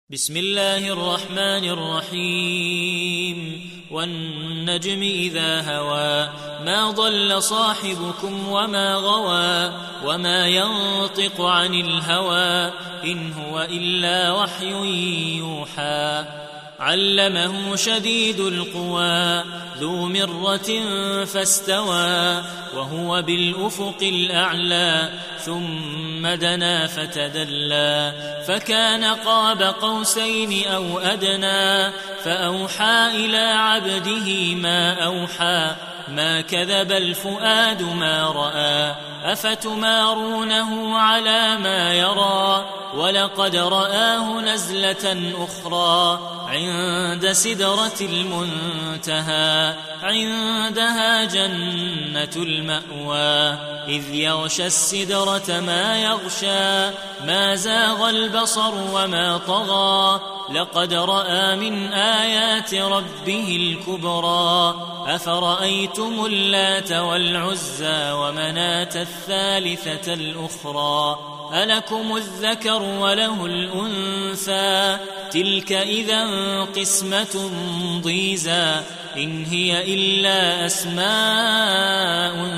بسم الله الرحمن الرحيم والنجم إذا هوى ما ضل صاحبكم وما غوى وما ينطق عن الهوى إن هو إلا وحي يوحى علمه شديد القوى ذو مرة فاستوى وهو بالأفق الأعلى ثم دنا فتدلى فكان قاب قوسين أو أدنى فأوحى إلى عبده ما أوحى ما كذب الفؤاد ما رأى أفتمارونه على ما يرى ولقد رآه نزلة أخرى عند سدرة المنتهى عندها جنة المأوى إذ يغشى السدرة ما يغشى ما زاغ البصر وما طغى لقد رأى من آيات ربه الكبرى أفرأيتم اللات والعزى ومناة الثالثة الأخرى ألكم الذكر وله الأنثى تلك إذا قسمة ضيزى إن هي إلا أسماء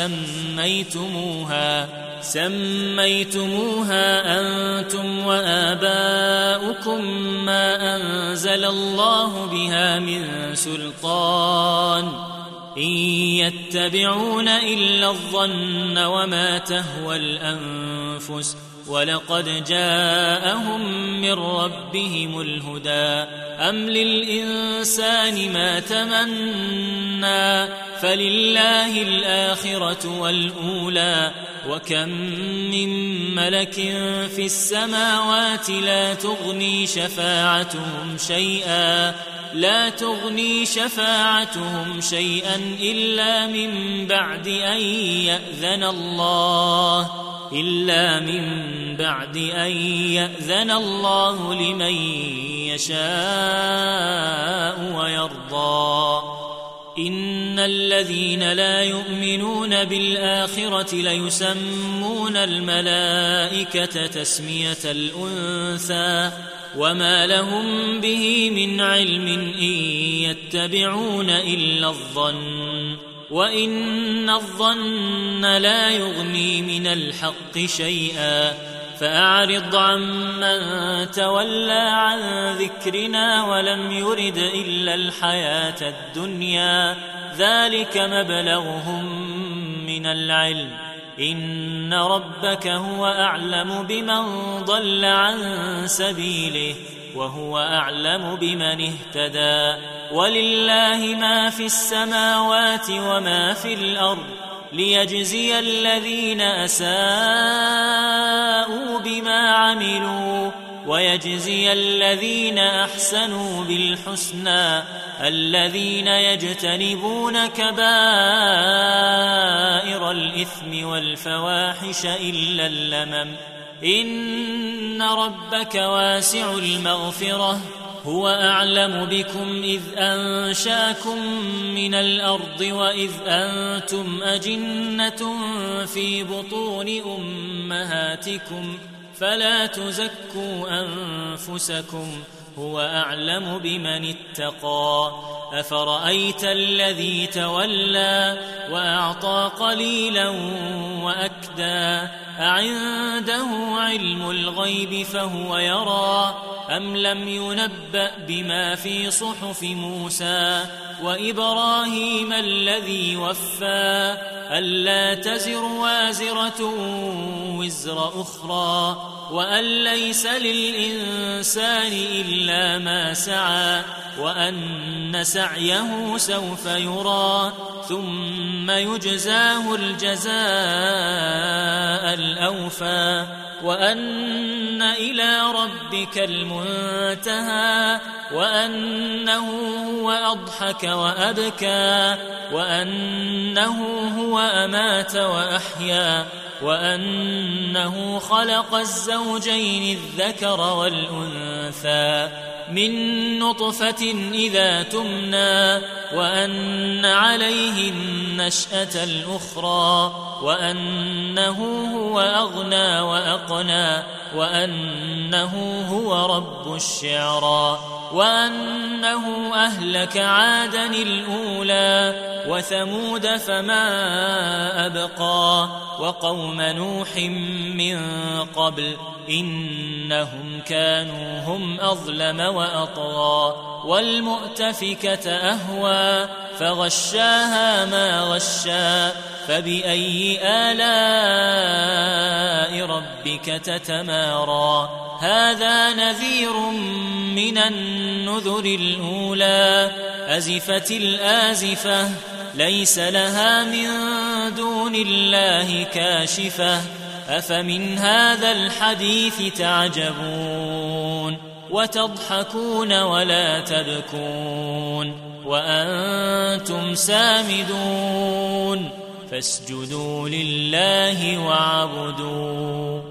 سميتموها أنتم وآباؤكم ما أنزل الله بها من سلطان إن يتبعون إلا الظن وما تهوى الأنفس ولقد جاءهم من ربهم الهدى أم للإنسان ما تمنى فلله الآخرة والأولى وكم من ملك في السماوات لا تغني شفاعتهم شيئا إلا من بعد أن يأذن الله لمن يشاء ويرضى إن الذين لا يؤمنون بالآخرة ليسمون الملائكة تسمية الأنثى وما لهم به من علم إن يتبعون إلا الظن وإن الظن لا يغني من الحق شيئا فأعرض عمن تولى عن ذكرنا ولم يرد إلا الحياة الدنيا ذلك مبلغهم من العلم إن ربك هو أعلم بمن ضل عن سبيله وهو أعلم بمن اهتدى ولله ما في السماوات وما في الأرض ليجزي الذين أساءوا بما عملوا ويجزي الذين أحسنوا بالحسنى الذين يجتنبون كبائر الإثم والفواحش إلا اللمم إن ربك واسع المغفرة هو أعلم بكم إذ أنشاكم من الأرض وإذ أنتم أجنة في بطون أمهاتكم فلا تزكوا أنفسكم هو أعلم بمن اتقى أفرأيت الذي تولى وأعطى قليلا وأكدى أعنده علم الغيب فهو يرى أم لم ينبأ بما في صحف موسى وإبراهيم الذي وفى ألا تزر وازرة وزر أخرى وأن ليس للإنسان إلا ما سعى وأن سعيه سوف يرى ثم يجزاه الجزاء الأوفى وأن إلى ربك المنتهى وأنه هو أضحك وأبكى وأنه هو أمات وأحيا وأنه خلق الزوجين الذكر والأنثى من نطفة إذا تمنى وأن عليه النشأة الأخرى وأنه هو أغنى وأقنى وأنه هو رب الشعرى وأنه أهلك عادا الأولى وثمود فما أبقى وقوم نوح من قبل إنهم كانوا هم أظلم وأطغى والمؤتفكة أهوى فغشاها ما غشى فبأي آلاء ربك تتمارى هذا نذير من النذر الأولى أزفت الآزفة ليس لها من دون الله كاشفة أفمن هذا الحديث تعجبون وتضحكون ولا تبكون وأنتم سامدون فاسجدوا لله واعبدوا